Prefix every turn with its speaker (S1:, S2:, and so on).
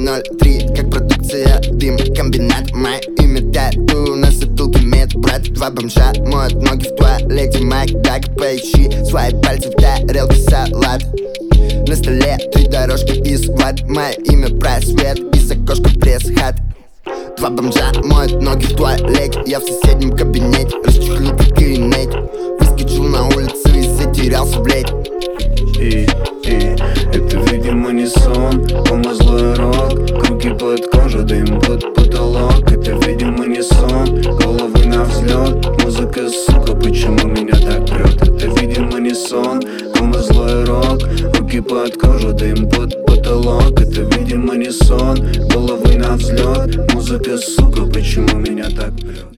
S1: 03, как продукция, дым, комбинат. Мое имя тату на затылке медбрат. Два бомжа моют ноги в туалете Макдак. Поищи свои пальцы в тарелке салат. На столе 3 дорожки из ват. Мое имя просвет, из окошка пресс-хат. Два бомжа моют ноги в туалете. Я в соседнем кабинете расчехлил кокаинеть. Выскочил на улицу и затерялся, блять.
S2: Это, видимо, не сон, дома злой рок, круги под кожу, дым под потолок. Это, видимо, не сон, головы на взлет, музыка, сука, почему меня так прет? Это, видимо, не сон, дома злой рок, руки под кожу, дым под потолок. Это, видимо, не сон, головы на взлет, музыка, сука, почему меня так прет?